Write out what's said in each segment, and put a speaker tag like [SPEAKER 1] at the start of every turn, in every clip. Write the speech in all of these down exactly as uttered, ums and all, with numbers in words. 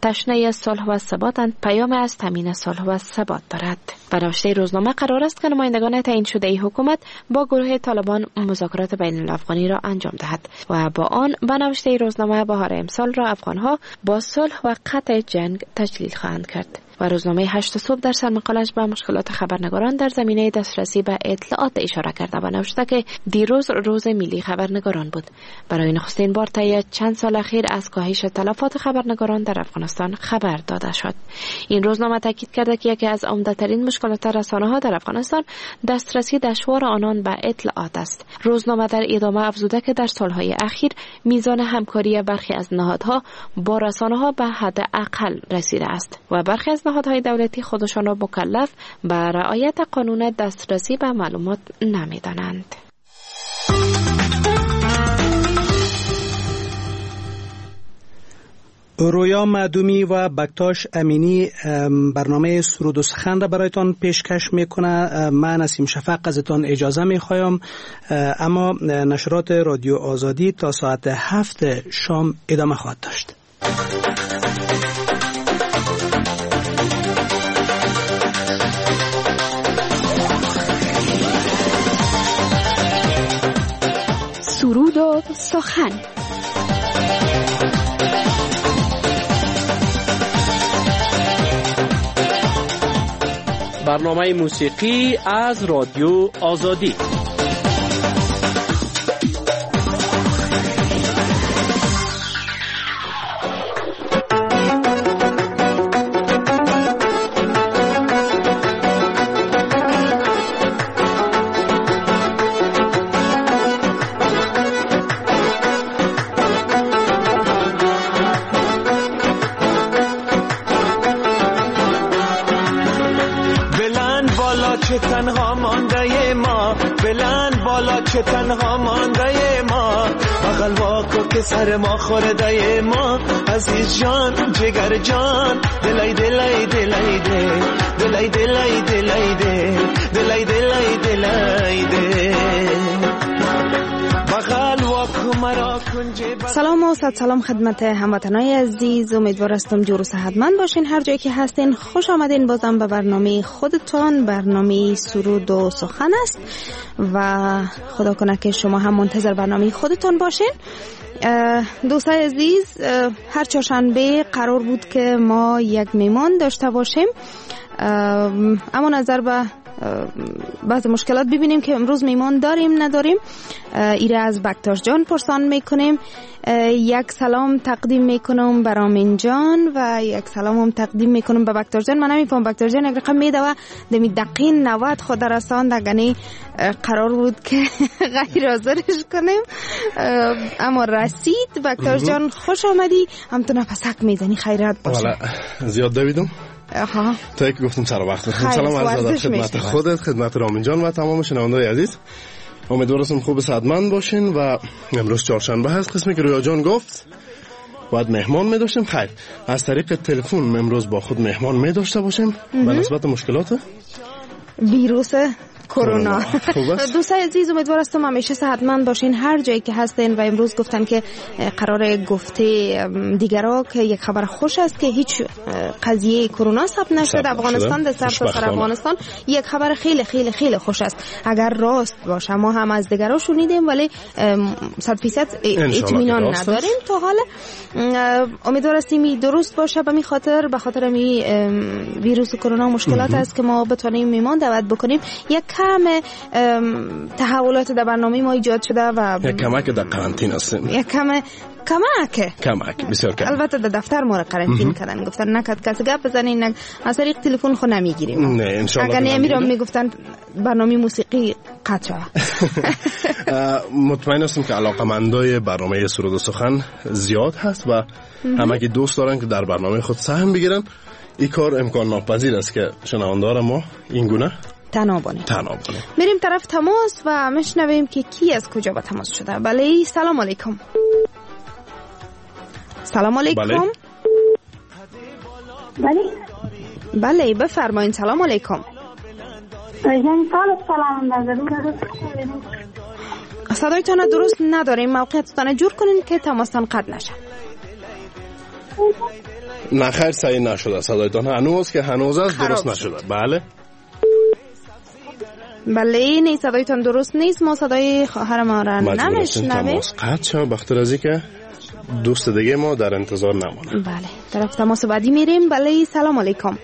[SPEAKER 1] تشنه صلح و ثباتند، پیام از تامین صلح و ثبات دارد. و نوشته روزنامه قرار است که نمایندگان تعیین شده ای حکومت با گروه طالبان مذاکرات بین الافغانی را انجام دهد و با آن به نوشته روزنامه بهار امسال را افغانها با صلح و قطع جنگ تجلیل خواهند کرد. و روزنامه هشت صبح در سرمقالش به مشکلات خبرنگاران در زمینه دسترسی به اطلاعات اشاره کرده و نوشته که دیروز روز ملی خبرنگاران بود. برای نخستین بار طی چند سال اخیر از کاهش تلفات خبرنگاران در افغانستان خبر داده شد. این روزنامه تاکید کرده که یکی از عمده‌ترین مشکلات رسانه‌ها در افغانستان دسترسی دشوار آنان به اطلاعات است. روزنامه در ادامه افزوده که در سالهای اخیر میزان همکاری برخی از نهادها با رسانه‌ها به حد اقل رسیده است و برخی از نهادهای دولتی خودشان را مکلف به رعایت قانون دسترسی به معلومات نمی‌دانند.
[SPEAKER 2] رویا معدومی و بکتاش امینی برنامه سرود و سخن را برایتان پیشکش میکنه. من نسیم شفق ازتان اجازه میخوایم، اما نشرات رادیو آزادی تا ساعت هفت شام ادامه خواهد داشت.
[SPEAKER 3] سرود و سخن.
[SPEAKER 4] برنامه موسیقی از رادیو آزادی.
[SPEAKER 5] تنها مانده ما، بلند بالا چه تنها مانده ما، بغل واکو که سر ما خورده ما، عزیز جان جگر جان، دلای دلای دلای دل، دلای دلای دلای دل، دلای دلای دلای دل.
[SPEAKER 3] سلام و صد سلام خدمت هموطنای عزیز، امیدوار هستم جور و صحتمند باشین هر جایی که هستین. خوش آمدین بازم به برنامه خودتان، برنامه سرود و سخن است و خدا کنه که شما هم منتظر برنامه خودتان باشین. دوستای عزیز، هر چهارشنبه قرار بود که ما یک میمان داشته باشیم، اما نظر به بعض مشکلات ببینیم که امروز میمان داریم نداریم. ایره از بکتاش جان پرسان میکنیم. یک سلام تقدیم میکنم بر آمین جان و یک سلام هم تقدیم میکنم به بکتاش جان. من نمیفهم بکتاش جان یک رقم میده و دمی دقیق نود خود رساند، اگه قرار بود که غیر حاضرش کنیم اما رسید. بکتاش جان خوش آمدی، هم تو نفسک میزنی، خیرت باشه.
[SPEAKER 6] والا زیاد دویدم.
[SPEAKER 3] آها
[SPEAKER 6] تا یک گفتم سر وقت. سلام عرض ادب خدمت خودت، خدمت رامین جان و تمام شنوندگان عزیز. امیدوارم خوب صحتمند باشین و امروز چهارشنبه هست، قسمی که رویا جان گفت باید مهمان می داشتیم. خیر، از طریق تلفن امروز با خود مهمان می داشته باشیم به نسبت مشکلات
[SPEAKER 3] ویروس کرونا. دوستان عزیز، امیدوار هستم همیشه صحتمند باشین هر جایی که هستین. و امروز گفتن که قرار گفته دیگرها که یک خبر خوش است که هیچ قضیه کرونا ثبت نشده افغانستان، در سرتاسر افغانستان. یک خبر خیلی خیلی خیلی خوش است اگر راست باشه. ما هم از دیگرها شنیدیم ولی صد فیصد اطمینان نداریم تا حالا. امیدوار هستیم درست باشه. به می خاطر به خاطر می ویروس کرونا مشکلات است که ما بتونیم میمان دعوت بکنیم. یک کم تحولات در برنامه ما ایجاد شده و
[SPEAKER 6] یک کمک در قرنطینه هستیم.
[SPEAKER 3] یک کم کمک
[SPEAKER 6] کمک بسیار کم.
[SPEAKER 3] البته در دفتر ما را قرنطینه کردن، گفتن نکد کسی گپ بزنین، از طریق تلفن خود نمیگیریم.
[SPEAKER 6] نه ان شاء الله.
[SPEAKER 3] اگر نمیرم میگفتن برنامه موسیقی قطع شود.
[SPEAKER 6] مطمئن هستم که علاقمندای برنامه سرود و سخن زیاد هست و همه که دوست دارن که در برنامه خود سهم بگیرن. این کار امکان ناپذیر است که شنوندگان ما این گونه
[SPEAKER 3] تنابانه
[SPEAKER 6] تنابانه.
[SPEAKER 3] میریم طرف تماس و میشنویم که کی از کجا به تماس شده. بله سلام علیکم. سلام علیکم.
[SPEAKER 6] بله
[SPEAKER 7] بله
[SPEAKER 3] بله بفرمایید. سلام علیکم.
[SPEAKER 7] یعنی سلام نداریم.
[SPEAKER 3] صدایتان درست نداریم، موقعیتتان جور کنین که تماستان قطع نشه.
[SPEAKER 6] نه خیر صحیح نشده صدایتان هنوز که هنوز است درست نشده. بله
[SPEAKER 3] بله این صدایتان درست نیست. ما صدای خواهر ما را نمیشنویم.
[SPEAKER 6] قطع شد بخاطر از اینکه دوست دیگه ما در انتظار نمونه.
[SPEAKER 3] بله طرف تماس بعدی میریم. بله سلام علیکم.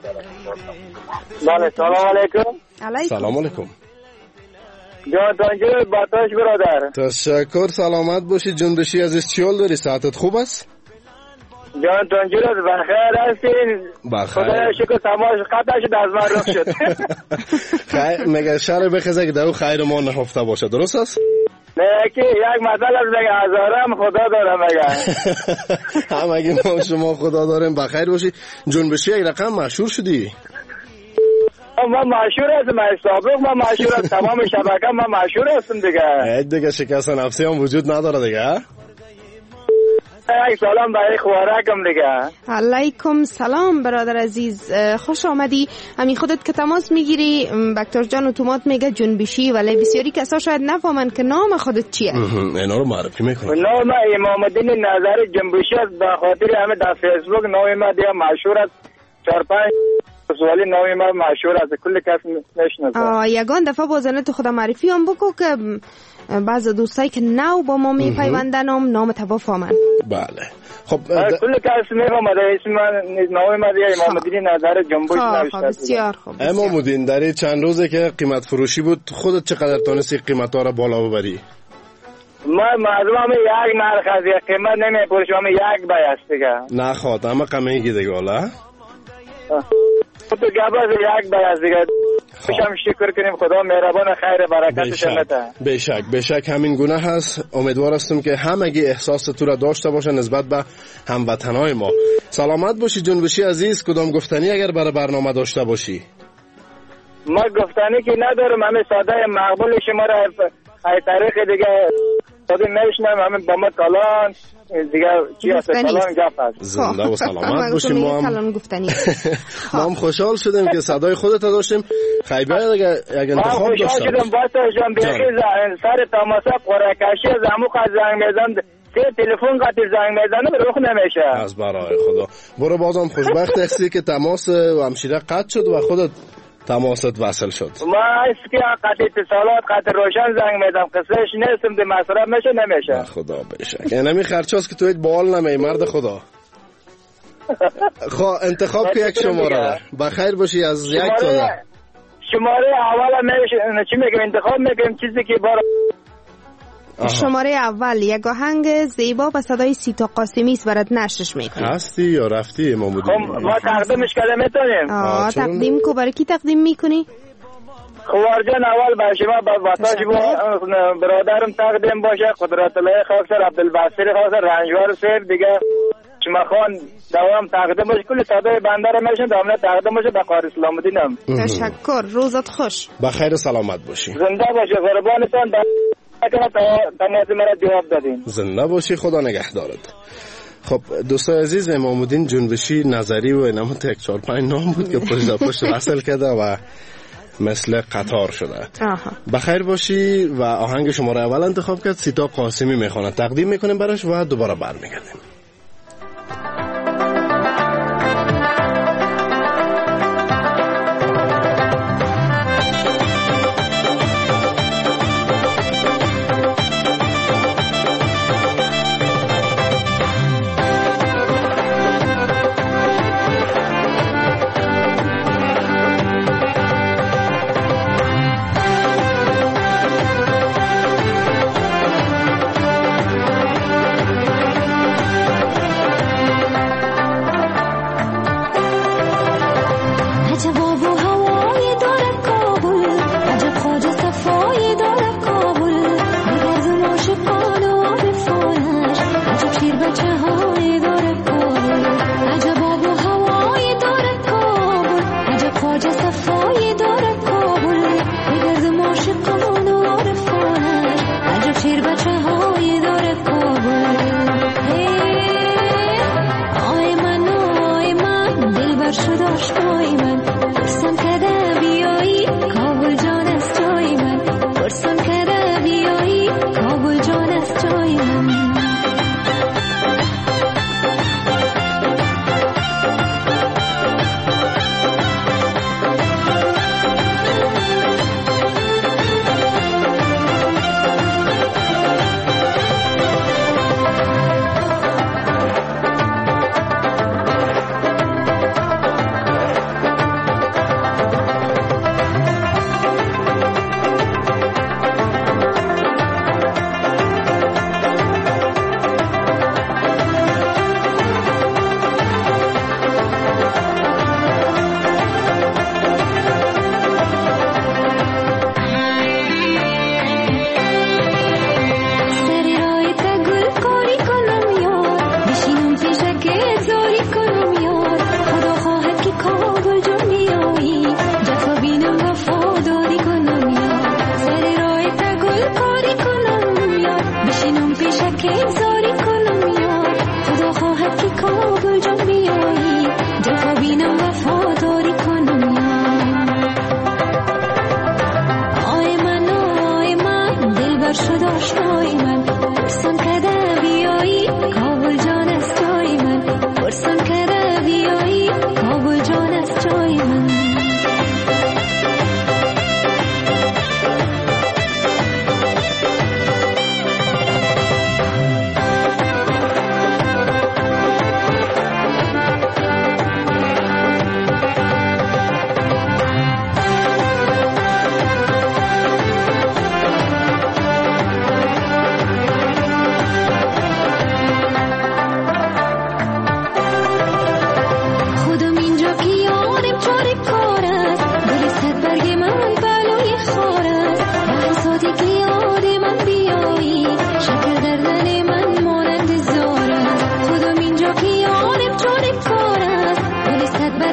[SPEAKER 8] بله سلام علیکم.
[SPEAKER 3] علیکم
[SPEAKER 6] سلام علیکم.
[SPEAKER 8] جان تانجور باتاش برادر.
[SPEAKER 6] تشکر سلامت باشی جنبشی عزیز. چی حال داری؟ ساعتت خوب است؟
[SPEAKER 8] جان تانجور بخیر هستین؟
[SPEAKER 6] بخیر.
[SPEAKER 8] خدا شکر تماش قطع شد از من رخ شد.
[SPEAKER 6] خیر مگه شر بخزه که در خیر ما نهفته باشه درست است؟
[SPEAKER 8] نه که یک مثال از مگه هزارم خدا دارم مگه.
[SPEAKER 6] هم اگه ما شما خدا داریم بخیر باشی. جنبشی یک رقم مشهور شدی؟
[SPEAKER 8] ما مشهور هستم سابق ما مشهور هستم تمام شبکه ما مشهور هستم دیگه.
[SPEAKER 6] دیگه شکست نفسی هم وجود نداره دیگه.
[SPEAKER 8] یک سلام برای خوارکم دیگه.
[SPEAKER 3] علیکم سلام برادر عزیز خوش آمدی. همین خودت که تماس میگیری بکتر جان اتومات میگه جنبشی ولی بسیاری کسا شاید نفهمن که نام خودت چیه.
[SPEAKER 6] اینا رو معرفی میکنم.
[SPEAKER 8] نام امام الدین نظری جنبشی است به خاطر همه در فیسبوک نام ما دیگه مشهور است. چهار پنج سوالی نام ما مشهور است کل کس میشناسه. یگان دفعه بازنه تو خدا معرفی هم بکو که بعض دوستایی که نو با ما میپیوندن هم نام تبا فهمن.
[SPEAKER 6] بله خب
[SPEAKER 8] کل کس میفهمه اسم نام ما دیگه امام الدین نظری جنبشی نوشته.
[SPEAKER 3] بسیار خوب.
[SPEAKER 6] امام الدین در چند روزه که قیمت فروشی بود خودت چقدر تونستی قیمت ها را بالا ببری؟
[SPEAKER 8] ما معلومه یک نرخ از یک قیمت نمیپرشم یک بیست دیگه.
[SPEAKER 6] نه خواهد اما قمیگی دیگه والا
[SPEAKER 8] تو گباز یک بیست دیگه. خوشم شکر کنیم خدا مهربان خیر برکتش بده.
[SPEAKER 6] بشک بشک همین گونه هست. امیدوار هستم که همگی احساس تو را داشته باشه نسبت به هموطنای ما. سلامت باشی جنبشی عزیز. کدام گفتنی اگر برای برنامه داشته باشی؟
[SPEAKER 8] ما گفتنی که ندارم همه ساده مقبول شما را ای طریق دیگه ساده میشنم همه با ما کلان دیگه چی هست کلان گفت هست.
[SPEAKER 6] زنده و سلامت باشیم. ما هم ما هم خوشحال شدیم که صدای خودت داشتیم. خیلی دیگه یک انتخاب داشتم.
[SPEAKER 8] ما خوشحال شدم با تو جان بیخی سر تماسا قرعه‌کشی زمو خواهد زنگ میزن سه تلفن قطع زنگ میزنه رخ نمیشه.
[SPEAKER 6] از برای خدا برو بازم خوشبخت هستی که تماس و همشیره قطع شد و خودت تماست وصل شد.
[SPEAKER 8] ما است که قطع اتصالات قطع روشن زنگ میدم قصهش نیستم ده مصرف میشه نمیشه.
[SPEAKER 6] خدا بشک یعنی می خرچاست که تو هیچ بال نمی مرد خدا. خب انتخاب که یک شماره بخیر باشی از یک تا
[SPEAKER 8] شماره اول میشه چی میگم انتخاب میگم چیزی که بار
[SPEAKER 3] شماره اول یک آهنگ زیبا و صدای سیتا قاسمی است برات نشرش میکنیم.
[SPEAKER 6] هستی یا رفتی امام الدین؟
[SPEAKER 8] ما تقدیمش کرده میتونیم.
[SPEAKER 3] آه تقدیم کو برای کی تقدیم میکنی؟
[SPEAKER 8] خوار جان اول با شما با واتاش برادرم تقدیم باشه قدرت الله خاکسر عبدالباسط خاکسر رنجوار سیف دیگه شما خان دوام تقدیم باشه کل صدای بنده رو میشن دوام تقدیم باشه به قاری اسلام الدینم.
[SPEAKER 3] تشکر روزت خوش.
[SPEAKER 6] بخیر سلامت باشی.
[SPEAKER 8] زنده باشه قربانتان. تماس مرا جواب دادین.
[SPEAKER 6] زنده باشی خدا نگهدارت. خب دوستای عزیز امام الدین جنبشی نظری و اینم یک چهار پنج نام بود که پشت پشت وصل کرده و مثل قطار شده.
[SPEAKER 3] آها.
[SPEAKER 6] بخیر باشی و آهنگ شماره اول انتخاب کرد سیتا قاسمی میخونه تقدیم میکنیم براش و دوباره برمیگردیم.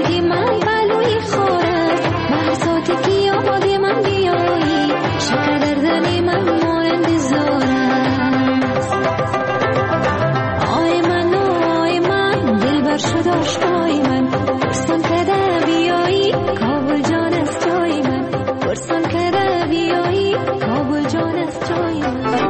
[SPEAKER 9] دادی من بلوی خورم بحثاتی که یاد من بیایی شکر در دلی من مانند زارم آی من آی من دل بر شد آشنای من پرسان کده بیایی کابل جان است جای من پرسان کده بیایی کابل جان است جای من.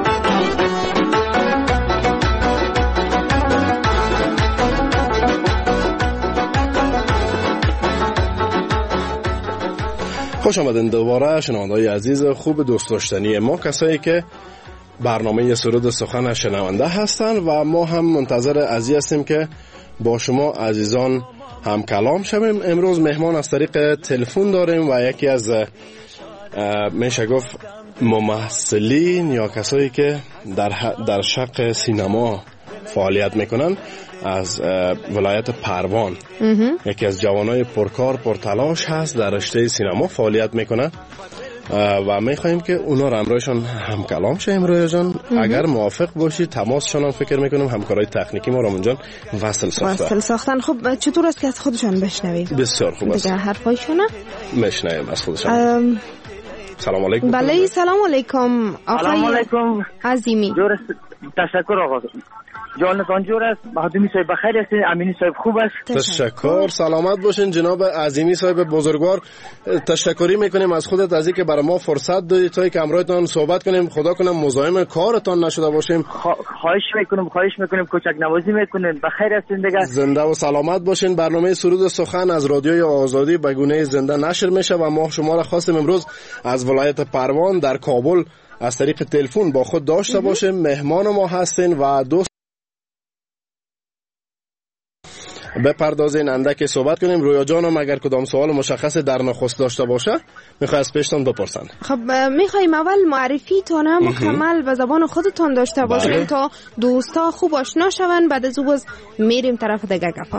[SPEAKER 6] خوش آمدین دوباره شنونده‌های عزیز خوب دوست داشتنی ما، کسایی که برنامه سرود سخن شنونده هستند و ما هم منتظر عزیز هستیم که با شما عزیزان هم کلام شویم. امروز مهمان از طریق تلفن داریم و یکی از میشه گفت ممثلین یا کسایی که در در شق سینما فعالیت میکنن از ولایت پروان، یکی از جوانای پرکار پرتلاش هست، در رشته سینما فعالیت میکنه و میخوایم که اونا رو همراهشان هم کلام شیم. رویا جان اگر موافق باشی تماسشان هم فکر میکنیم همکارای تکنیکی ما رامون جان وصل ساختن
[SPEAKER 3] وصل ساختن. خب چطور است که از خودشان بشنویم؟
[SPEAKER 6] بسیار خوب است
[SPEAKER 3] دیگه حرفایشون
[SPEAKER 6] میشنویم از خودشان.
[SPEAKER 3] ام...
[SPEAKER 6] سلام علیکم.
[SPEAKER 3] بله سلام علیکم
[SPEAKER 10] سلام علیکم
[SPEAKER 3] عظیمی.
[SPEAKER 10] جور تشکر آقا جانتان جور است. مهدومی صاحب بخیر هستین؟ امینی صاحب خوب است؟
[SPEAKER 6] تشکر. سلامت باشین جناب عظیمی صاحب بزرگوار. تشکری میکنیم از خودت از اینکه برای ما فرصت دادی تا که همراهتان صحبت کنیم. خدا کنه مزاحم کارتان نشده باشیم.
[SPEAKER 10] خواهش میکنم خواهش میکنیم کوچک نوازی میکنین. بخیر هستین دیگه؟
[SPEAKER 6] زنده و سلامت باشین. برنامه سرود سخن از رادیوی آزادی به گونه زنده نشر میشه و ما شما را خواستیم امروز از ولایت پروان در کابل از طریق تلفن با خود داشته باشیم. مهمان ما هستین و دوست بپردازین اندک صحبت کنیم. رویا جانم اگر کدام سوال مشخص در نخست داشته باشه میخوای از پیشتان بپرسن.
[SPEAKER 3] خب میخوایم اول معرفی تان مکمل به زبان خودتان داشته باشین تا دوستا خوب آشنا شون، بعد از او باز میریم طرف دیگه گپا.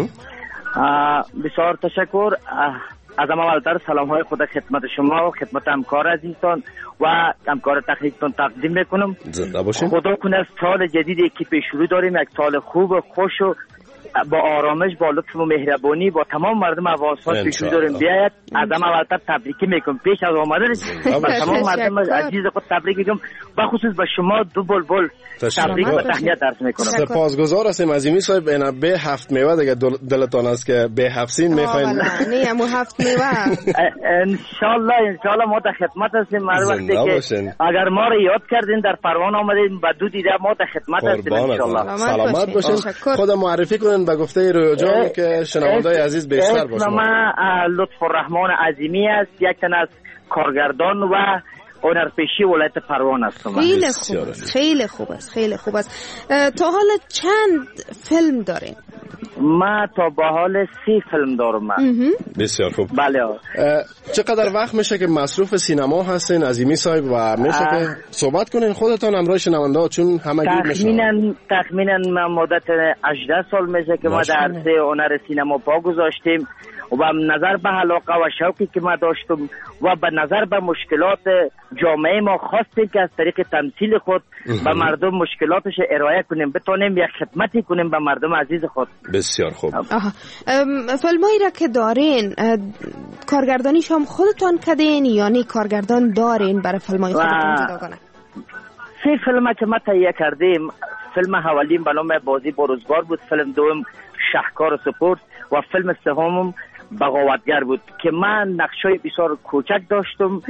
[SPEAKER 10] بسیار تشکر. از اولتر سلام های خود خدمت شما و خدمت همکار عزیزتان و همکار تکنیکتان تقدیم میکنم.
[SPEAKER 6] زنده باشین.
[SPEAKER 10] خدا کنه سال جدیدی که پیش رو داریم یک سال خوب و خوش و با آرامش با لطف و مهربانی با تمام مردم افغانستان پیش رو داریم بیاید. از هم اولتر تبریکی میکنم پیش از آمدن با تمام مردم عزیز خود تبریک میکنم، بخصوص با شما دو بلبل تبریک و تهنیت عرض میکنم.
[SPEAKER 6] سپاسگزار هستیم عظیمی صاحب. اینا به هفت میوه دیگه دلتان است که به هفت سین میخواین؟
[SPEAKER 3] نه امو هفت میوه
[SPEAKER 10] ان شاء الله ان شاء الله ما در خدمت هستیم. هر وقتی که اگر ما رو یاد کردین در پروان آمدین با دو دیده ما در خدمت هستیم ان شاء الله.
[SPEAKER 6] سلامت باشین. خود معرفی کنین به گفته رویا جان که شنونده‌های عزیز بیشتر باشن.
[SPEAKER 10] اسم من لطف الرحمن عظیمی است، یک تن از کارگردان و هنرپیشه ولایت پروان هستم.
[SPEAKER 3] خیلی خوب است. خیلی خوب است. خیلی خوب است. تا حال چند فیلم دارین؟
[SPEAKER 10] ما تا به حال سی فیلم دارم من.
[SPEAKER 6] بسیار خوب.
[SPEAKER 10] بله.
[SPEAKER 6] چقدر وقت میشه که مصروف سینما هستین عظیمی صاحب و میشه که صحبت کنین خودتان همراه شنونده ها چون همه گیر میشن؟
[SPEAKER 10] تخمینا تخمینا من مدت هجده سال میشه که ما در عرصه هنر سینما پا گذاشتیم و به نظر به علاقه و شوقی که ما داشتم و به نظر به مشکلات جامعه ما خواستیم که از طریق تمثیل خود به مردم مشکلاتش ارائه کنیم، بتونیم یک خدمتی کنیم به مردم عزیز خود.
[SPEAKER 6] بسیار خوب.
[SPEAKER 3] فیلمایی را که دارین کارگردانیش هم خودتان کردین یا نه کارگردان دارین برای فیلمای خودتان جداگانه؟
[SPEAKER 10] سی فیلم که ما تهیه کردیم، فیلم اولیم به نام بازی با روزگار بود، فیلم دوم شهکار سپورت و فیلم سوم بغاوتگر بود که من نقشای بسیار کوچک داشتم.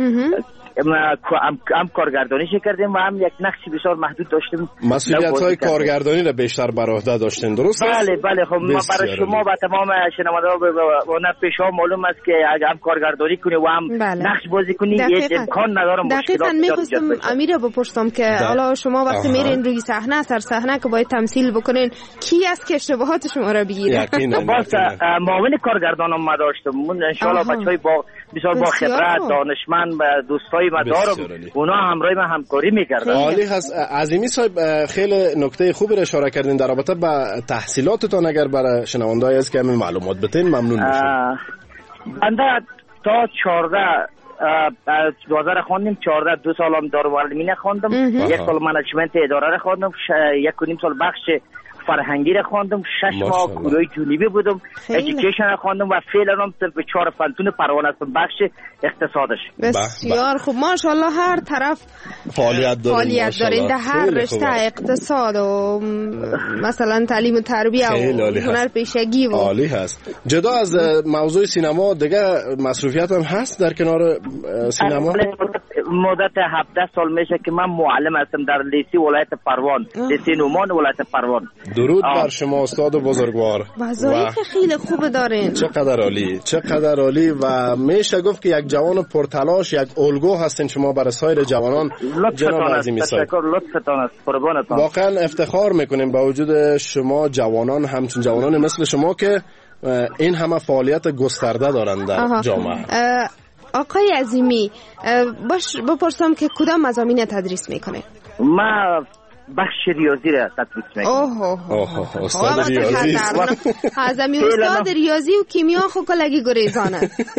[SPEAKER 10] هم, هم کارگردانیش کردیم و هم یک نقشی بسیار محدود داشتیم.
[SPEAKER 6] مسئولیت های کارگردانی را بیشتر بر عهده داشتین، درست است؟
[SPEAKER 10] بله بله. خب ما برای شما و تمام شنوندگان و هنرپیشه‌ها معلوم است که اگر هم کارگردانی کنی و هم بله. نقش بازی کنی یه امکان نداره.
[SPEAKER 3] دقیقاً می‌خواستم امیر بپرسم که حالا شما وقتی میرین روی صحنه سر صحنه که باید تمثیل بکنین کی است که اشتباهات شما را بگیره؟
[SPEAKER 10] باز معاون کارگردانم ما داشتم. من ان شاء الله بچهای با بسیار با خبرت دانشمند و دوستای ما دارم، اونا همراه ما همکاری می‌کردن.
[SPEAKER 6] عالی هست. عظیمی صاحب خیلی نکته خوبی را اشاره کردین در رابطه با تحصیلاتتان. اگر برای شنونده‌های از که معلومات بدین ممنون میشم.
[SPEAKER 10] بنده تا چهارده دوازده را خواندم، چهارده دو سالم دارومعلمین خواندم، یک سال منیجمنت اداره را خواندم، یک و نیم سال بخش فرهنگی را خواندم، شش ماه کره جنوبی بودم، ادویکیشن را خواندم و فعلا هم صرف چهار فنتون پروانه هستم بخش اقتصادش.
[SPEAKER 3] بسیار خوب، ماشاءالله هر طرف
[SPEAKER 6] فعالیت دارین،
[SPEAKER 3] فعالیت دارین در هر رشته، اقتصاد و مثلا تعلیم و تربیه و هنر پیشگی و
[SPEAKER 6] عالی هست. جدا از موضوع سینما دیگه مصروفیت هم هست در کنار سینما؟
[SPEAKER 10] مدت هفده سال میشه که من معلم هستم در لیسی ولایت پروان، لیسی نومان ولایت پروان.
[SPEAKER 6] درود بر شما استاد بزرگوار.
[SPEAKER 3] وظایف خیلی خوب دارین.
[SPEAKER 6] چقدر عالی، چقدر عالی و میشه گفت که یک جوان پرتلاش، یک الگو هستین شما برای سایر جوانان.
[SPEAKER 10] جناب عزیمی صاحب، تشکر، لطفتان است، قربانتان.
[SPEAKER 6] واقعا افتخار میکنیم با وجود شما جوانان، همچون جوانان مثل شما که این همه فعالیت گسترده دارند در جامعه.
[SPEAKER 3] آقای عظیمی، باش بپرسم که کدام مضامین تدریس میکنه؟
[SPEAKER 10] ما بخش ریاضی را تدریس میکنم.
[SPEAKER 3] اوه
[SPEAKER 6] اوه استاد ریاضی.
[SPEAKER 3] حازمی استاد ریاضی و کیمیا خو کلگی گریزانه.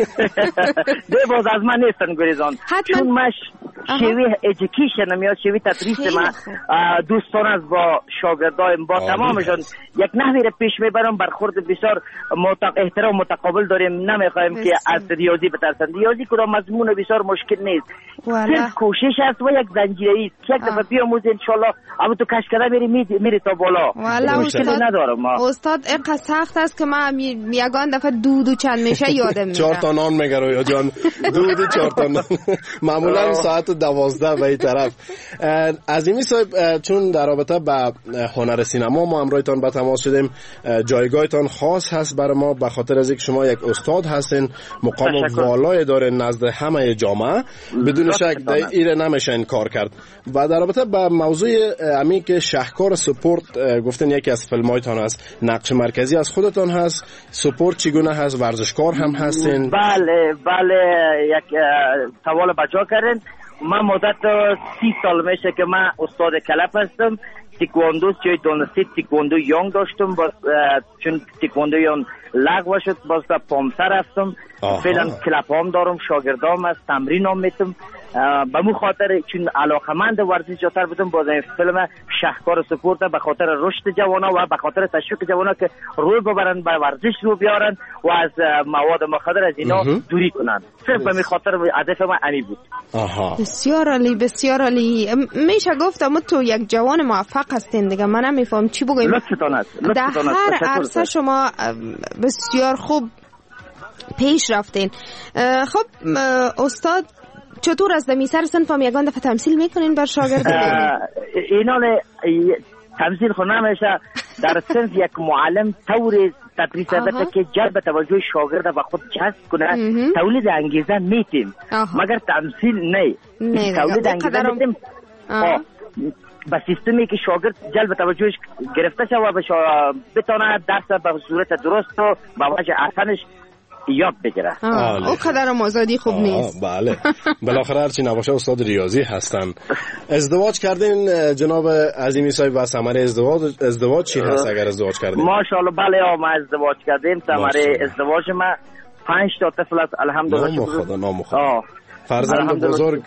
[SPEAKER 10] ده باز از من نیستن گریزان. چون مش شیوی ایژوکیشن یا شیوی تدریس ما دوستان از با شاگردایم با تمامشون یک نحوی را پیش میبرم، برخورد بسیار احترام متقابل داریم، نمیخوایم که از ریاضی بترسن. ریاضی کدام مضمون بسیار مشکل نیست، صرف کوشش است و یک زنجیره است. یک دفعه بیاموزی انشالله اما تو کشکده میری میری تا بالا.
[SPEAKER 3] والا استاد ندارم استاد اینقدر سخت است که من یگان دفعه دو دو چند میشه یادم میاد.
[SPEAKER 6] چهار تا نان میگه رویا جان، دو دو چهار تا نان معمولا ساعت دوازده به این طرف. عظیمی صاحب، چون در رابطه با هنر سینما ما امروزتان با تماس شدیم، جایگاهتان خاص هست برای ما به خاطر از اینکه شما یک استاد هستین، مقام والای دارین نزد همه جامعه، بدون شک این نمیشه انکار کرد. و در رابطه با موضوع امی که شهکار سپورت گفتن یکی از فیلمایتان هست، نقش مرکزی از خودتان هست، سپورت چگونه هست، ورزشکار هم هستین؟
[SPEAKER 10] بله بله، یک سوال بجا کردن. من مدت سی سال میشه که من استاد کلپ هستم. تیکواندو چه دونستی تیکواندو یونگ داشتم، باز چون تیکواندو یونگ لغو شد باز در پامسر رفتم. فعلا کلپ هم دارم، شاگردام هست، تمرین هم میتم. به مو خاطر چون علاقمند ورزش جاتر بودم، باز این فیلم شهکار سپورت به خاطر رشد جوانا و به خاطر تشویق جوانا که روی ببرن به ورزش رو بیارن و از مواد مخدر از اینا دوری کنن. صرف به می خاطر هدف من امی بود.
[SPEAKER 6] آها.
[SPEAKER 3] بسیار عالی، بسیار عالی. میشه گفتم تو یک جوان موفق هستین دیگه. من نمیفهم چی بگم.
[SPEAKER 10] لطفتان است.
[SPEAKER 3] در هر عرصه شما بسیار خوب پیش رفتین. خب استاد، چطور از دمی سر سنفام یگان دفعه تمثیل میکنین بر شاگردان؟
[SPEAKER 10] اینا تمثیل خو نمیشه. در صنف یک معلم طور تدریس بده که جلب توجه شاگرد و خود جذب کنه، تولید انگیزه میتیم، مگر تمثیل نه. تولید انگیزه میتیم با سیستمی که شاگرد جلب توجهش گرفته شود و بتونه درس به صورت درست و با وجه احسنش یاد بگیره.
[SPEAKER 3] او قدرم آزادی خوب نیست.
[SPEAKER 6] بله بالاخره هرچی نباشه استاد ریاضی هستن. ازدواج کردین جناب عظیمی صاحب و ثمره ازدواج ازدواج چی هست اگر ازدواج کردین؟
[SPEAKER 10] ماشاءالله بله ما ازدواج کردیم. ثمره ازدواج ما پنج تا طفل است الحمدلله.
[SPEAKER 6] نام خدا نام خدا. فرزند بزرگ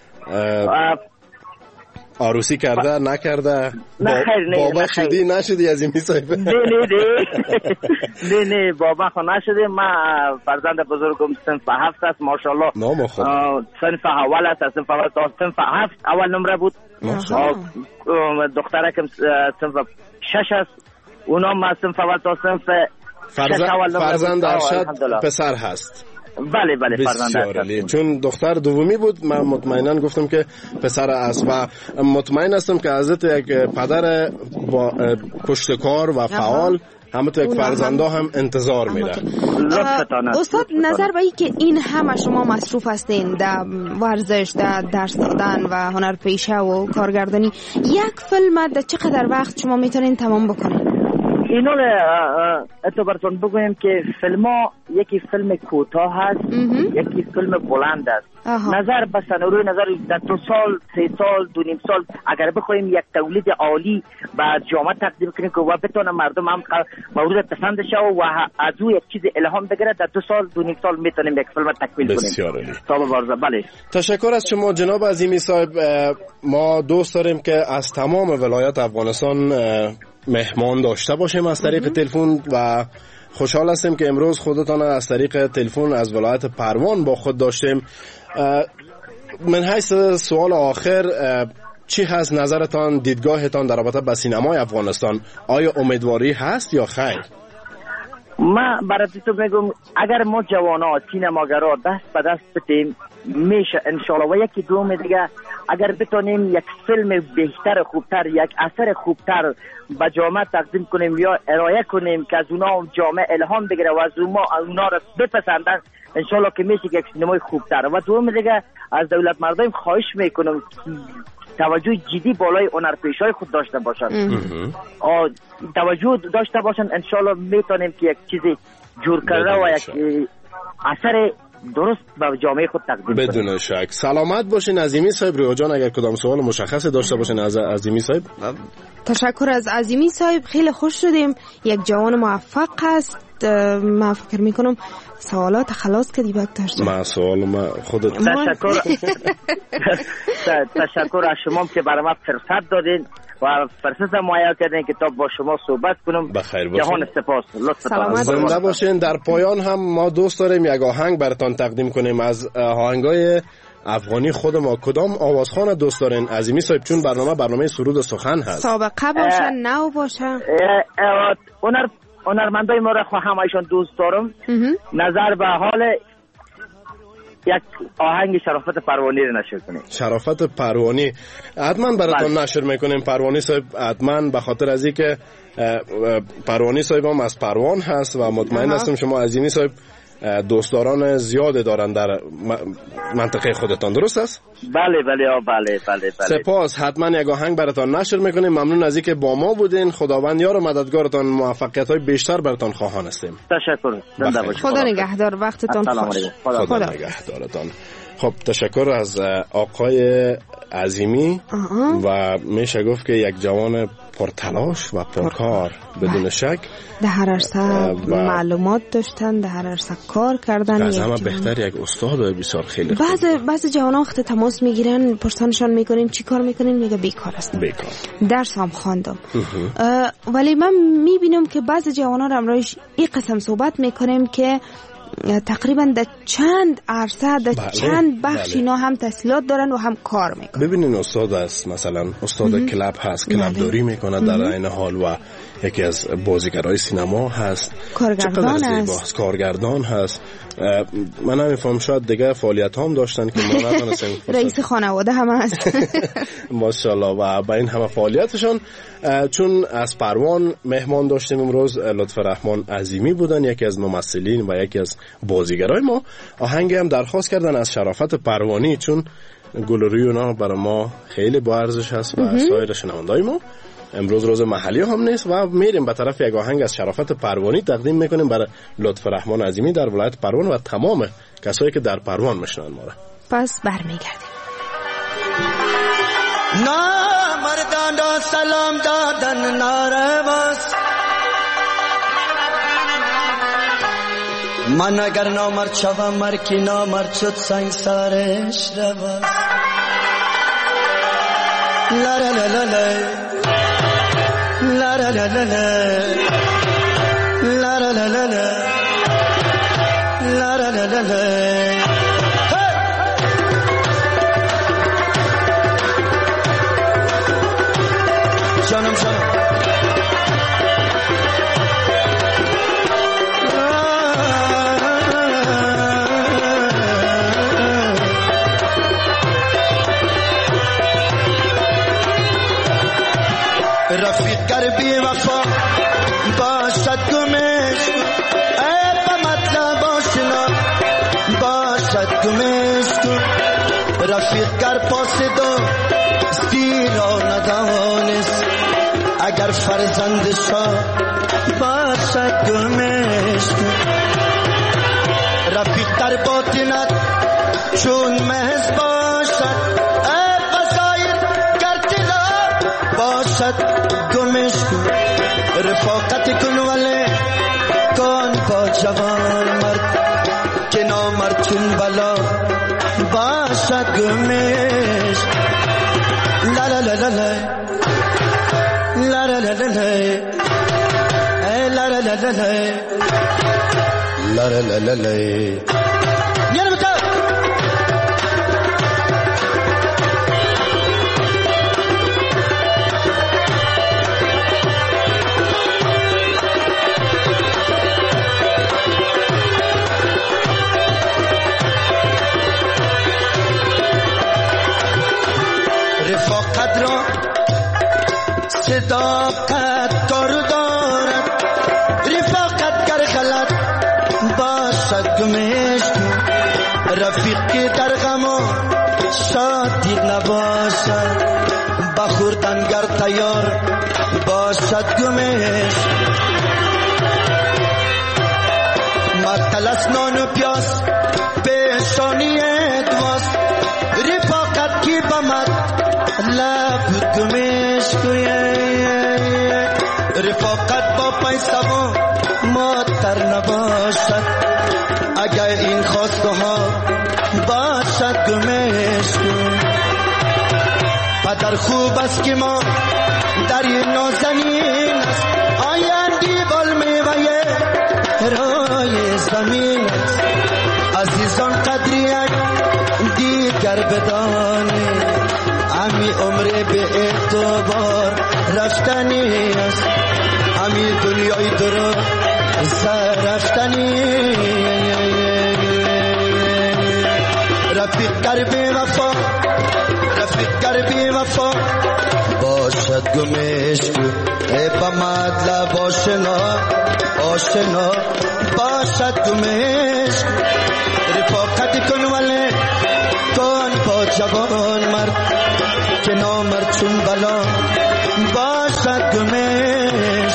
[SPEAKER 6] عروسی کرده نکرده؟
[SPEAKER 10] نه خیر نه.
[SPEAKER 6] بابا شدی نشدی از این میسایبه؟
[SPEAKER 10] نه نه نه نه نه بابا خو نشده. من فرزند بزرگم صنف هفت است ماشاءالله.
[SPEAKER 6] نام خود
[SPEAKER 10] صنف اول است، صنف اول تا صنف هفت اول نمره بود. دخترکم صنف شش است، اونم صنف اول تا صنف
[SPEAKER 6] شش اول نمره. فرزند ارشد پسر هست؟
[SPEAKER 10] بله بله فرزند.
[SPEAKER 6] چون دختر دومی بود من مطمئنا گفتم که پسر است و مطمئن هستم که حضرت یک پدر با پشتکار و فعال همه تو یک فرزنده هم انتظار میره.
[SPEAKER 3] استاد نظر به این که این همه شما مصروف هستین در ورزش، در درس دادن و هنرپیشه و کارگردانی، یک فیلم در چقدر وقت شما میتونین تمام بکنین؟
[SPEAKER 10] اینو اتو براتون بگویم که فیلم ها یکی فیلم کوتاه هست، یکی فیلم بلند است. نظر به سناریوی نظر در دو سال سه سال دو نیم سال اگر بخوایم یک تولید عالی به جامعه تقدیم کنیم که و بتونه مردم هم مورد پسند شه و از او یک چیز الهام بگیره، در دو سال دو نیم سال میتونیم یک فیلم تکمیل کنیم.
[SPEAKER 6] بسیار عالی.
[SPEAKER 10] بله.
[SPEAKER 6] تشکر از شما جناب عظیمی صاحب. ما دوست داریم که از تمام ولایات افغانستان مهمان داشته باشیم از طریق تلفن و خوشحال هستیم که امروز خودتان از طریق تلفن از ولایت پروان با خود داشتیم. من حیث سوال آخر، چی هست نظرتان، دیدگاهتان در رابطه با سینمای افغانستان؟ آیا امیدواری هست یا خیر؟
[SPEAKER 10] ما برای تو میگم اگر ما جوانا سینماگرا دست به دست بتیم میشه انشالله. و یکی دوم دیگه اگر بتونیم یک فیلم بهتر خوبتر، یک اثر خوبتر به جامعه تقدیم کنیم یا ارائه کنیم که از اونا جامعه الهام بگیره و از اونا را بپسندن، انشالله که میشه یک سینمای خوبتر. و دوم دیگه از دولت مردم خواهش میکنم توجه جدی بالای هنرپیشه‌های خود داشته باشن، توجه داشته باشن. انشالله میتونیم که یک چیزی جور کرده و یک اثر درست به جامعه خود تقدیم کنیم.
[SPEAKER 6] بدون شک. سلامت باشین عظیمی صاحب. رویا جان اگر کدام سوال مشخصی داشته باشین از عظیمی صاحب.
[SPEAKER 3] تشکر از عظیمی صاحب، خیلی خوش شدیم. یک جوان موفق است. ما فکر میکنم سوالات خلاص کردی باید داشتیم.
[SPEAKER 6] ما سوال ما خودت
[SPEAKER 10] تشکر تشکر از شما که برای ما فرصت دادین و فرصت مهیا کردین که تا با شما صحبت کنم.
[SPEAKER 6] بخیر باشین.
[SPEAKER 10] جهان سپاس. لطفا
[SPEAKER 6] زنده باشین. در پایان هم ما دوست داریم یک آهنگ براتون تقدیم کنیم از آهنگای افغانی خود ما. کدام آوازخوان دوست دارین عظیمی صاحب؟ چون برنامه برنامه سرود و سخن هست.
[SPEAKER 3] سابقه باشه نو باشه.
[SPEAKER 10] هنر هنرمندای ما را خواهم ایشان دوست دارم. نظر به حال یک آهنگ شرافت پروانی رو نشر کنیم.
[SPEAKER 6] شرافت پروانی حتما براتون نشر میکنیم پروانی صاحب، حتما به خاطر از اینکه پروانی صاحب هم از پروان هست و مطمئن هستم شما عظیمی صاحب دوستداران زیاد دارن در منطقه خودتان، درست است؟
[SPEAKER 10] بله بله آه بله بله بله.
[SPEAKER 6] سپاس. حتما یک آهنگ براتون نشر میکنیم. ممنون از اینکه با ما بودین. خداوند یار و مددگارتان، موفقیت های بیشتر براتون خواهان هستیم.
[SPEAKER 10] تشکر. زنده باشید.
[SPEAKER 3] خدا نگهدار. وقتتان خوش.
[SPEAKER 6] خدا, خدا نگهدارتان. خب تشکر از آقای عظیمی و میشه گفت که یک جوان پرتلاش و پرکار بدون شک.
[SPEAKER 3] در هر عرصه معلومات داشتن، در هر عرصه کار کردن.
[SPEAKER 6] از همه بهتر یک استاد بسیار خیلی خوب.
[SPEAKER 3] بعضی بعضی جوانان وقت تماس میگیرن پرسانشان میکنین چی کار میکنین، میگه بیکار هستم،
[SPEAKER 6] بیکار
[SPEAKER 3] درس هم خواندم. ولی من میبینم که بعضی جوانان امروز این قسم صحبت میکنیم که تقریبا در چند عرصه در بله، چند بخش اینا هم تحصیلات دارن و هم کار میکنن.
[SPEAKER 6] ببینین استاد است، مثلا استاد مم. کلاب هست، کلاب داری میکنه در این حال و یکی از بازیگرای سینما هست،
[SPEAKER 3] کارگردان هست،
[SPEAKER 6] کارگردان هست. من نمیفهم شاید دیگه فعالیت هم داشتن که ما ندونستیم.
[SPEAKER 3] رئیس خانواده هم هست.
[SPEAKER 6] ماشاءالله. و با این همه فعالیتشون، چون از پروان مهمان داشتیم امروز، لطفی رحمان عظیمی بودن، یکی از ممثلین و یکی از بازیگرای ما. آهنگ هم درخواست کردن از شرافت پروانی، چون گلوری اونا برای ما خیلی با ارزش هست و سایر شنوندای ما. امروز روز محلی هم نیست و میریم به طرف یک آهنگ از شرافت پروانی تقدیم میکنیم برای لطفی رحمان عظیمی در ولایت پروان و تمام کسایی که در پروان میشنن ما را.
[SPEAKER 3] پس برمیگردیم.
[SPEAKER 5] نامردان را سلام دادن نارواست، من اگر نامرد شوم مرکی نامرد شد سنگ سرش رواست. لا لا لا لا لا لا لا لا لا لا لا لا لا لا لا لا لا. جانم جانم رفیق گر بی وفا باشد گمش، ای به مطلب آشنا باشد گمش کن. رفیق گر پاسدو زیرا ندانست، اگر فرزند شاه باشد گمش کن. رفیق در باطنت چون محض باشد، ای بزایر گر طلا باشد گمش کن. رفاقت کن ولی کن با جوان مرد، که نامرد چون بلا باشد گمش. لا لا لا لا لا لا لا لا لا لا لا لا لا لا لا لا لا يلا بتاع رفاقت را صداقت دار دارد رفاقت گر غلط باشد گمش رفیقی در غم و شادی نباشد بخوردن گر تیار باشد گمش مقتل از نان و پیاز پیشانی دواست رفاقت کی بمد لب گمش کویه رفاقت با پیسه و مادر نباشد اگر این خواسته ها باشد گمش کن پدر خوب است که ما در این نازنین است آیندی بال میوه رای زمین است عزیزان قدری یک دیگر بدانید امی عمر به اعتبار رفتنی است امی دنیای درو رفتنی رفیق در بی وفا رفیق در بی وفا باشد گمش ای با مطلب آشنا آشنا باشد گمش رفاقت کن ولی کن با جوان مرد که نامرد چون بلا باشد گمش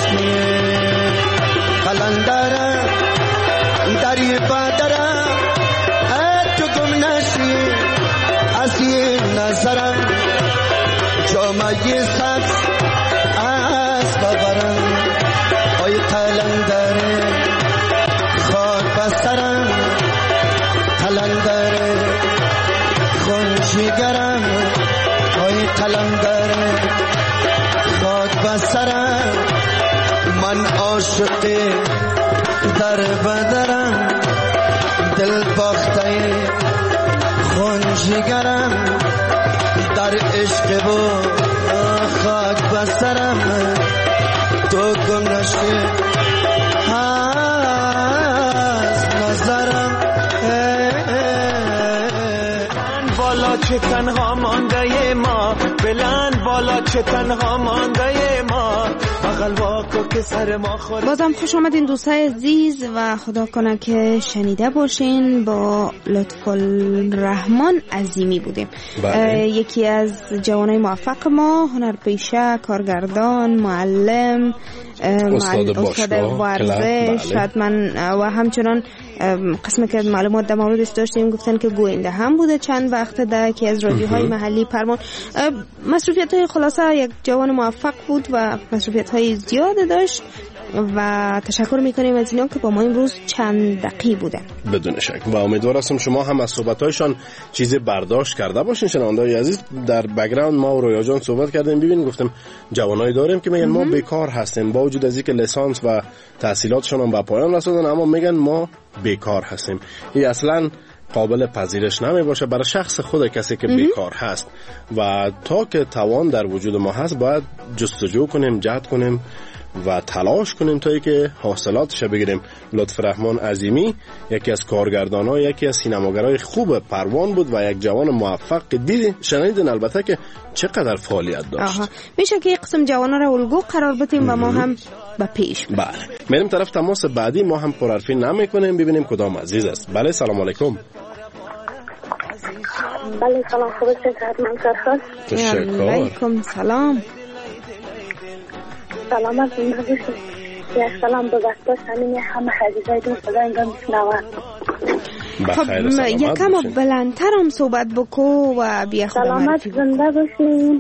[SPEAKER 5] قلندرم دری بدرم تو گم نشی از این نظرم جامعه سبز از ببرم آی قلندره خاک بسترم قلندره خونشیگرم آی قلندره خاک بسترم من عاشق در بدرم دل باخته خونشیگرم در عشق و خاک بسترم تو گم نشی از نظرم بالا چه تنها مانده ما بلند بالا چه تنها مانده ما
[SPEAKER 3] بازم خوش آمدین دوستای عزیز و خدا کنه که شنیده باشین. با لطف الرحمن عظیمی بودیم. یکی از جوانای موفق ما، هنرپیشه، کارگردان، معلم،
[SPEAKER 6] استاد,
[SPEAKER 3] استاد ورزش حتما و همچنان قسمی که معلومات در موردش داشتیم گفتن که گوینده هم بوده چند وقت در یکی از رادیوهای محلی پرمان. مصروفیت های خلاصه یک جوان موفق بود و مصروفیت های زیاد داشت و تشکر میکنیم از اینا که با ما امروز چند دقیقه بودن.
[SPEAKER 6] بدون شک و امیدوار هستم شما هم از صحبت‌هایشان چیزی برداشت کرده باشین. شنونده‌های عزیز، در بک‌گراند ما و رویا جان صحبت کردیم. ببین گفتم جوانایی داریم که میگن ما بیکار هستیم با وجود از اینکه لیسانس و تحصیلاتشون هم به پایان رسیدن، اما میگن ما بیکار هستیم. این اصلاً قابل پذیرش نمی باشه برای شخص خود کسی که بیکار هست و تا که توان در وجود ما هست باید جستجو کنیم، جهد کنیم و تلاش کنیم تا اینکه حاصلاتش بگیریم. لطف الرحمن عظیمی یکی از کارگردان‌ها، یکی از سینماگرای خوب پروان بود و یک جوان موفق. دیدین شنیدین البته که چقدر فعالیت داشت.
[SPEAKER 3] آها. میشه که یک قسم جوانا رو الگو قرار بدیم و ما هم به پیش
[SPEAKER 6] بریم. بله. میریم طرف تماس بعدی، ما هم پرحرفی نمی‌کنیم، ببینیم کدام عزیز است. بله سلام علیکم.
[SPEAKER 7] بله سلام، خوب هستید؟ من سرخوش.
[SPEAKER 6] تشکر.
[SPEAKER 3] علیکم سلام.
[SPEAKER 7] سلامت باشید. یک سلام به وقت همین همه عزیزای دوست صدا اینجا میشنوند.
[SPEAKER 3] خب یکم بلندتر هم صحبت بکو و بیا خودم
[SPEAKER 7] سلامت زنده باشین.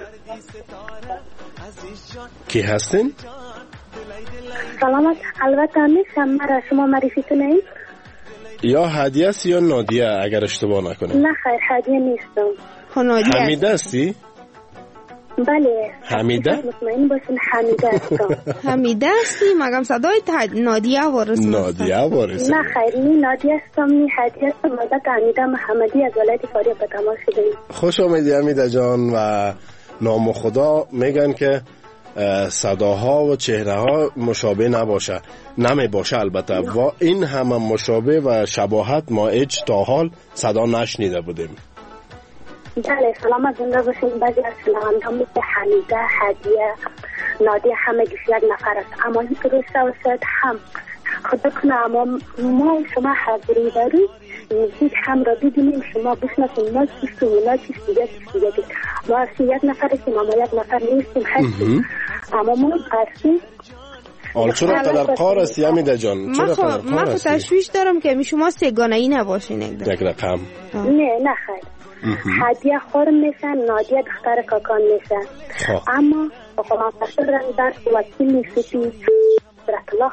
[SPEAKER 6] کی هستین؟
[SPEAKER 7] سلامت. البته میشم مرا شما معرفی کنید.
[SPEAKER 6] یا هدیه است یا نادیه اگر اشتباه نکنم.
[SPEAKER 7] نه خیر هدیه نیستم.
[SPEAKER 3] نادیه
[SPEAKER 6] حمیده هستی؟
[SPEAKER 7] بله.
[SPEAKER 6] حمیده؟
[SPEAKER 7] مطمئن باشین حمیده هستم.
[SPEAKER 3] حمیده هستی؟ مگم صدای نادیه وارث؟
[SPEAKER 6] نادیه وارث.
[SPEAKER 7] نه خیر، نی نادیه هستم، نی هدیه هستم. مدت حمیده محمدی از ولایت فاریاب به تماس شدیم.
[SPEAKER 6] خوش آمدی حمیده جان. و نام خدا میگن که صداها و چهره ها مشابه نباشه، نمی باشه البته، و این همه مشابه و شباهت ما هیچ تا حال صدا نشنیده بودیم.
[SPEAKER 7] بله سلامت زنده باشین. بعضی از شنونده‌ها مثل حمیده، هدیه، نادیه همه یک نفر است، اما این درسته و شاید هم خدا کنه، اما ما شما حضوری دارید یک هم را ببینیم، شما بشناسیم ما چیستیم، اونا چیست، دیگه چیست دیگه. ما از یک نفر هستیم، اما یک نفر نیستیم، هستیم اما ما هستیم.
[SPEAKER 6] آن چرا قدر قار هستی حمیده جان؟ چرا قدر قار
[SPEAKER 3] من خود تشویش دارم که شما سگانه ای نباشین
[SPEAKER 6] یک رقم.
[SPEAKER 7] نه نه خیر. هدیه خورم میشن، نادیه دختر کاکان میشن، اما بخوام فشرم در وکیل نیستی برات الله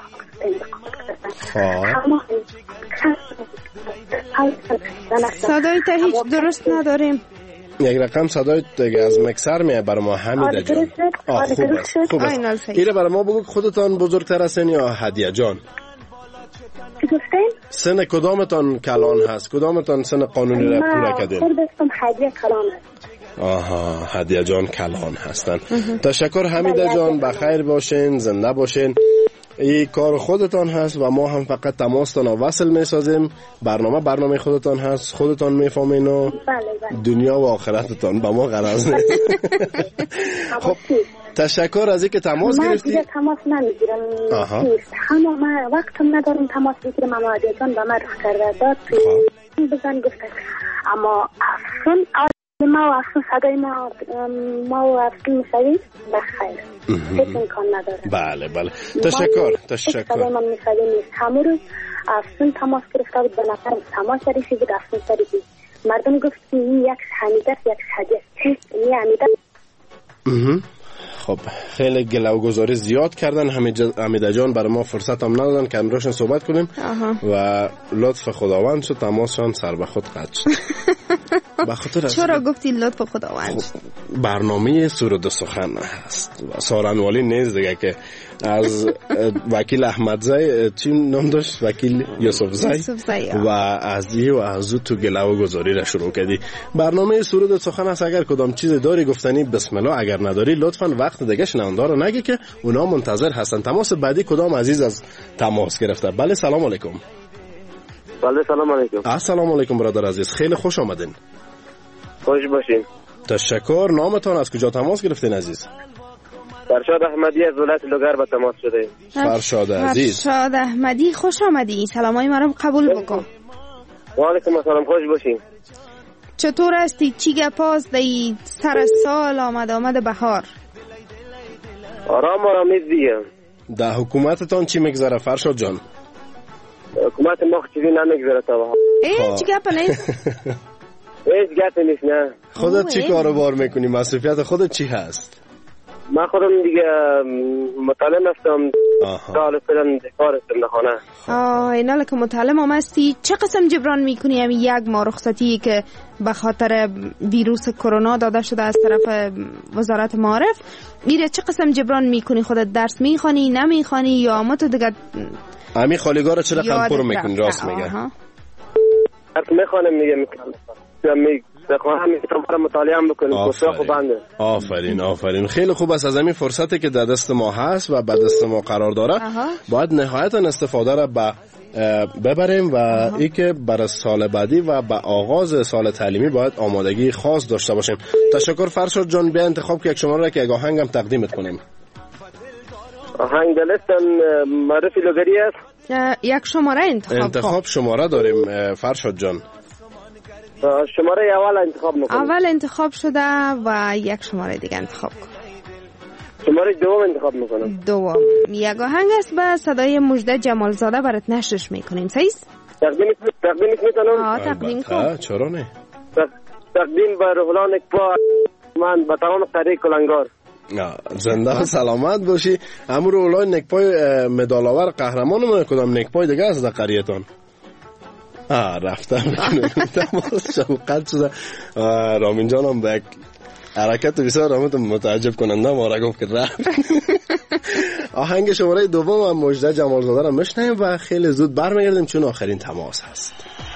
[SPEAKER 7] اما
[SPEAKER 3] صدای تا هیچ درست نداریم.
[SPEAKER 6] یک رقم صدای دیگه از مکسر میه بر ما حمیده جان. آه خوب است خوب است. ایره برای ما بگو خودتان بزرگتر هستین یا هدیه جان؟
[SPEAKER 7] چی گفتین؟
[SPEAKER 6] سن کدامتان کلان هست؟ کدامتان سن قانونی را پورا کردین؟
[SPEAKER 7] من خودم هدیه کلان هست.
[SPEAKER 6] آها هدیه جان کلان هستن. تشکر حمیده جان، بخیر باشین، زنده باشین. این کار خودتان هست و ما هم فقط تماستان و وصل میسازیم. برنامه برنامه خودتان هست، خودتان میفهمین و دنیا و آخرتتان به ما غرض نیست. خب تشکر از اینکه تماس گرفتی.
[SPEAKER 7] من دیگه تماس نمیگیرم. همه من وقتم ندارم تماس بگیرم، اما عادی جان به من رخ کرده داد بزن گفته، اما اصلا ما و اصلا صدای ما ما و اصلا میشوید بخیر، هیچ امکان نداره.
[SPEAKER 6] بله بله تشکر تشکر.
[SPEAKER 7] صدای من میشوید نیست. همون روز اصلا تماس گرفته بود به نفر تماس شریفی بود، اصلا شریفی مردم گفت که یک حمیده یک هدیه این حمیده.
[SPEAKER 6] خب خیلی گلوگزاری زیاد کردن حمیده جان، برای ما فرصت هم ندادن که امروشن صحبت کنیم و لطف خداوند شد تماسشان سر به خود قطع شد. بخاطر
[SPEAKER 3] چرا گفتی لطف خداوند؟
[SPEAKER 6] برنامه سرود سخن هست و سارنوالی نیست دیگه که از وکیل احمدزی چی نام داشت، وکیل یوسفزی و از یه و از تو گلوگزاری را شروع کردی. برنامه سرود سخن هست، اگر کدام چیز داری گفتنی بسم الله، اگر نداری لطفاً وقت دیگه شنونده رو نگی که اونا منتظر هستن. تماس بعدی کدام عزیز از تماس گرفته؟ بله سلام علیکم.
[SPEAKER 11] بله سلام علیکم.
[SPEAKER 6] السلام علیکم برادر عزیز، خیلی خوش آمدین.
[SPEAKER 11] خوش باشین.
[SPEAKER 6] تشکر. نامتان از کجا تماس گرفتین عزیز؟
[SPEAKER 11] فرشاد احمدی از ولایت لوگر به تماس شده.
[SPEAKER 6] فرشاد عزیز.
[SPEAKER 3] فرشاد احمدی خوش آمدی، سلامای مرا قبول بکن.
[SPEAKER 11] و علیکم السلام، خوش باشین.
[SPEAKER 3] چطور هستی؟ چی گپاست دی سر سال آمد آمد بهار؟
[SPEAKER 11] آرام آرامیز دیگه.
[SPEAKER 6] در حکومتتان چی میگذره فرشاد جان؟
[SPEAKER 11] حکومت ما چیزی نمیگذره تا
[SPEAKER 3] هیچ گپ نیست.
[SPEAKER 11] هیچ گپ نیست. نه
[SPEAKER 6] خودت چی کاروبار میکنی؟ مصرفیت خودت چی هست؟
[SPEAKER 11] من خودم دیگه متعلم هستم. سال فعلا کار هستم در خانه.
[SPEAKER 3] آه اینا که متعلم هم هستی، چه قسم جبران میکنی همین یک ماه رخصتی که به خاطر ویروس کرونا داده شده از طرف وزارت معارف؟ میره چه قسم جبران میکنی؟ خودت درس میخوانی نمیخوانی یا ما تو دیگه
[SPEAKER 6] همین خالیگاه رو چرا کم پرو میکنی؟ راست میگه.
[SPEAKER 11] درس میخوانم دیگه میکنم بخواهم میتونم مطالعه هم بکنیم. خوب بنده.
[SPEAKER 6] آفرین آفرین. خیلی خوب است. از همین فرصتی که در دست ما هست و به دست ما قرار داره باید نهایتا استفاده را به ببریم و ای که برای سال بعدی و به آغاز سال تعلیمی باید آمادگی خاص داشته باشیم. تشکر فرشاد جان. بیا انتخاب که یک شماره را که یک آهنگم تقدیمت کنیم.
[SPEAKER 11] آهنگ دلستان معرفی لوگری است.
[SPEAKER 3] یک شماره انتخاب
[SPEAKER 6] انتخاب شماره داریم فرشاد جان.
[SPEAKER 11] شماره اول انتخاب میکنم.
[SPEAKER 3] اول انتخاب شده و یک شماره دیگه انتخاب کن.
[SPEAKER 11] شماره دوم انتخاب میکنم.
[SPEAKER 3] دوم یک آهنگ است به صدای مجده جمالزاده برات نشرش میکنیم. صحیح است؟
[SPEAKER 11] تقدیم تقدیم میکنم.
[SPEAKER 3] آه تقدیم کن.
[SPEAKER 6] چرا نه؟
[SPEAKER 11] تقدیم به روحلا نکبا من به تمام قریه کلنگار.
[SPEAKER 6] زنده و سلامت باشی. امو روحلا نکپای مدالاور قهرمان کدام نکپای دیگه است در قریه‌تان؟ آه رفتم تماس شوقت شده. رامین جانم به یک حرکت بسیار آمد متعجب کننده ما را گفت که رفت. آهنگ شماره دوم هم مجده جمالزاده را میشنویم و خیلی زود برمیگردیم چون آخرین تماس هست.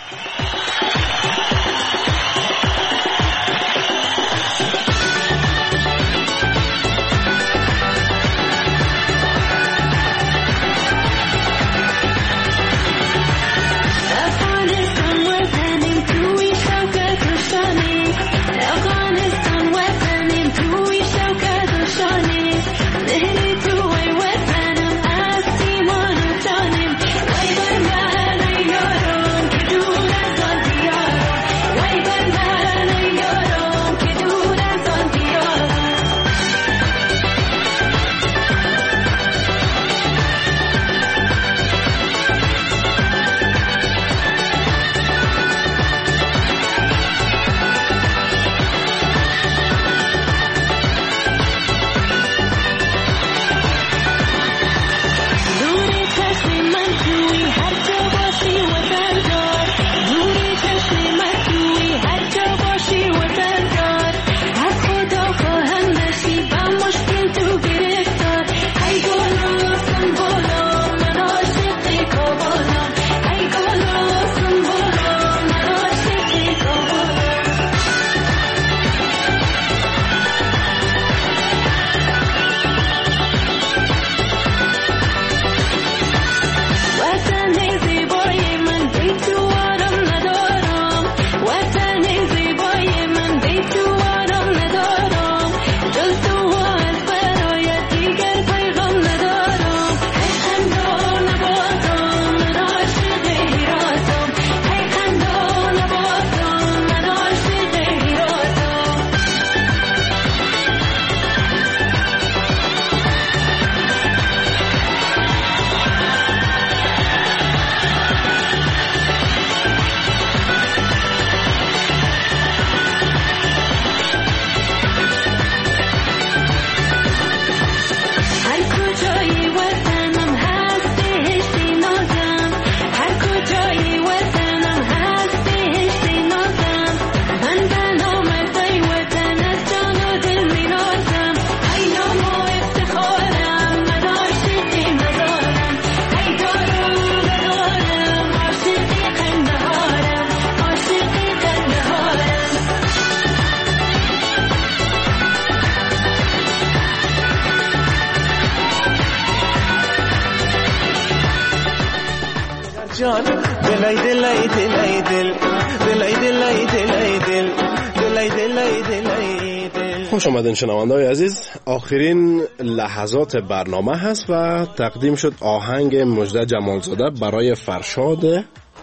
[SPEAKER 5] جان دلای دلای دلای دل دلای دلای دلای دل دلای دلای دلای دل.
[SPEAKER 6] خوش آمدین شنونده‌های عزیز. آخرین لحظات برنامه هست و تقدیم شد آهنگ مجده جمالزاده برای فرشاد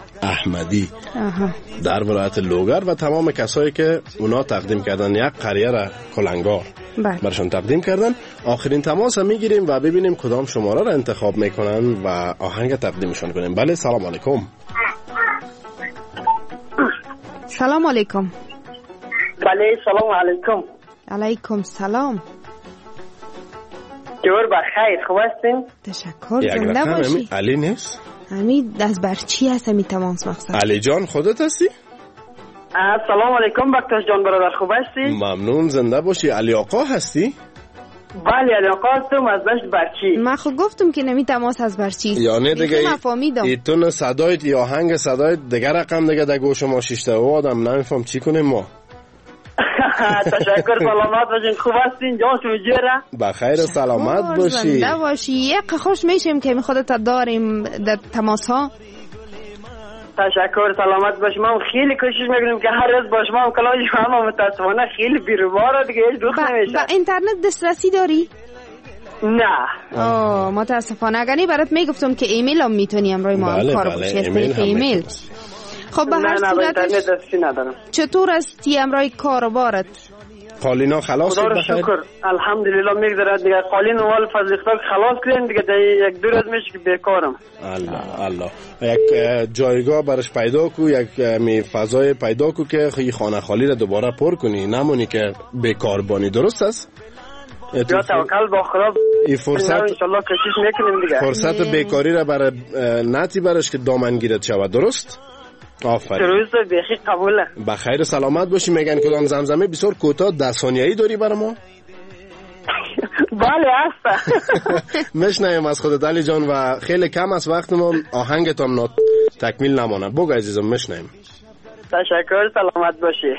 [SPEAKER 6] احمدی آها. در ولایت لوگر و تمام کسایی که اونا تقدیم کردن یک قریه را کلنگار برشون تقدیم کردن. آخرین تماس هم میگیریم و ببینیم کدام شماره را انتخاب میکنن و آهنگ تقدیمشون کنیم. بله سلام علیکم.
[SPEAKER 3] سلام علیکم.
[SPEAKER 12] بله سلام علیکم.
[SPEAKER 3] علیکم سلام.
[SPEAKER 12] جور بخیر خوب هستین؟
[SPEAKER 3] تشکر زنده باشی.
[SPEAKER 6] علی نیست؟
[SPEAKER 3] همین از برچی هست همین تماس مقصد.
[SPEAKER 6] علی جان خودت هستی؟
[SPEAKER 12] سلام علیکم بکتاش جان برادر خوب هستی؟
[SPEAKER 6] ممنون زنده باشی. علی آقا هستی؟
[SPEAKER 12] بله علی آقا هستم از دشت برچی.
[SPEAKER 3] من خود گفتم که نمی تماس از برچی است.
[SPEAKER 6] یعنی دیگه ایتون صدایت یا آهنگ صدایت دیگه رقم دیگه در گوش ما شیشته و آدم نمیفهم چی کنیم ما.
[SPEAKER 12] تشکر سلامت باشین خوب هستین جان شما جوره
[SPEAKER 6] بخیر و سلامت باشی
[SPEAKER 3] زنده باشی. یک خوش میشیم که می خودت داریم در تماس ها.
[SPEAKER 12] تشکر سلامت باشی. ما خیلی کوشش میکنیم که هر روز باش ما کلاج ما متاسفانه خیلی بیروباره دیگه هیچ دوست نمیشه.
[SPEAKER 3] با اینترنت دسترسی داری؟
[SPEAKER 12] نه
[SPEAKER 3] آه متاسفانه اگرنی برات میگفتم که ایمیل هم میتونیم روی ما
[SPEAKER 6] بله
[SPEAKER 3] کار
[SPEAKER 6] بله
[SPEAKER 3] باشی از طریق ایمیل. خب به هر صورتش چطور استی امرای کاروبارت؟
[SPEAKER 6] قالینا خلاص
[SPEAKER 12] خدا رو شکر الحمدلله میگذره دیگه. قالین وال فضل خدا خلاص کردیم دیگه یک دو روز میشه که بیکارم.
[SPEAKER 6] الله الله. یک جایگاه برش پیدا کو، یک می فضای پیدا کو که خی خانه خالی را دوباره پر کنی، نمونی که بیکار بانی. درست است؟
[SPEAKER 12] یا توکل با خدا.
[SPEAKER 6] این فرصت
[SPEAKER 12] ان شاء الله کوشش میکنیم دیگه.
[SPEAKER 6] فرصت بیکاری را برای نتی برش که دامن گیرد شود. درست؟ آفرین.
[SPEAKER 12] درسته بخیر قبوله.
[SPEAKER 6] بخیر سلامت باشی. میگن کدام زمزمه بسیار کوتاه ده ثانیه‌ای داری برای ما؟
[SPEAKER 12] بله هست.
[SPEAKER 6] میشنویم از خودت علی جان و خیلی کم از وقتمون آهنگت هم نات تکمیل نمانه. بگو عزیزم میشنویم.
[SPEAKER 12] تشکر سلامت باشی.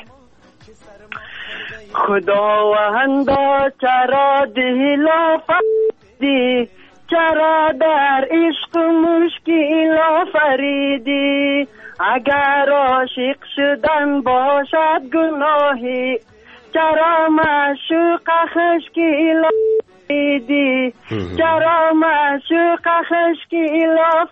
[SPEAKER 12] خداوندا چرا دل آفریدی، چرا در عشق مشکل آفریدی، اگر عاشق شدن باشد گناهی، چرا معشوق خشکی آفریدی، چرا معشوق خشکی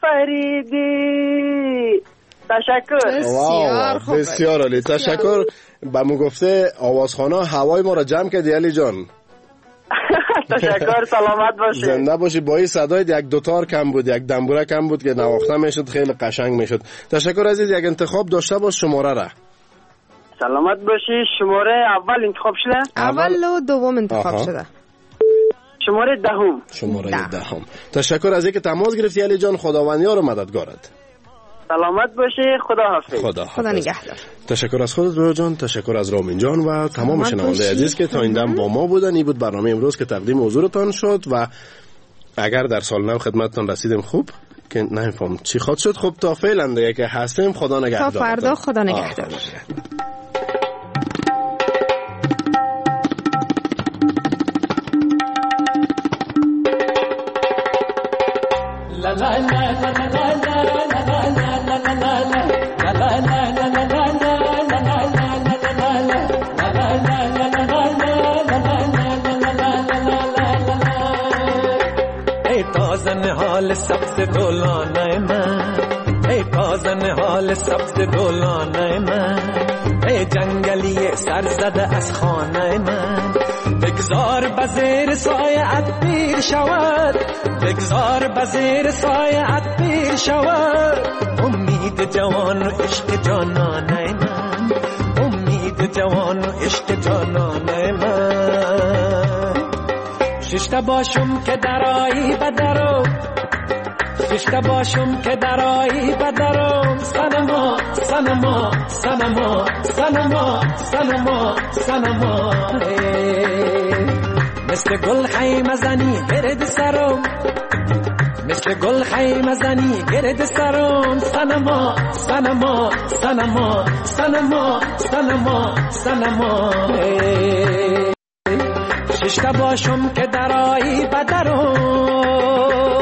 [SPEAKER 12] آفریدی. تشکر.
[SPEAKER 6] بسیار خوب. بسیار عالی. تشکر. با مو گفته آوازخانه هوای ما را جمع کردی علی جان.
[SPEAKER 12] تشکر سلامت باشی.
[SPEAKER 6] زنده باشی. با این صدای یک دوتار کم بود، یک دنبوره کم بود که نواخته میشد، خیلی قشنگ میشد. تشکر عزیز. یک انتخاب داشته باش شماره را.
[SPEAKER 12] سلامت باشی. شماره اول انتخاب شده؟
[SPEAKER 3] اول و دوم انتخاب آها. شده.
[SPEAKER 12] شماره دهم.
[SPEAKER 6] شماره ده. دهم. تشکر از اینکه تماس گرفتی علی جان. خداوندیار و مددگارت.
[SPEAKER 12] سلامت باشی. خدا حافظ.
[SPEAKER 6] خدا,
[SPEAKER 3] خدا نگهدار.
[SPEAKER 6] تشکر از خودت رویا جان. تشکر از رامین جان و تمام شنونده عزیز که تا این دم با ما بودن. این بود برنامه امروز که تقدیم حضورتان شد و اگر در سال نو خدمتتان رسیدیم خوب که نمیفهم چی خاط شد. خب تا فعلا دیگه که هستیم خدا نگهدار.
[SPEAKER 3] تا فردا خدا نگهدار.
[SPEAKER 13] la la la la la
[SPEAKER 5] تازن حال سبز گلانه من، ای تازن حال سبز گلانه من، ای جنگلی سر زده از خانه من، بگذار بزیر سایه پیر شود، بگذار بزیر سایه پیر شود، امید جوان و عشق جانانه من، امید جوان و عشق جانانه من. ششته باشم که درایی بدرم، ششته باشم که درایی بدرم، سنما سنما سنما سنما سنما سنما مثل گل خیمه زنی گرد سرم، مثل گل خیمه زنی گرد سرم، سنما سنما سنما سنما سنما سنما ششته باشم که درایی بدرم.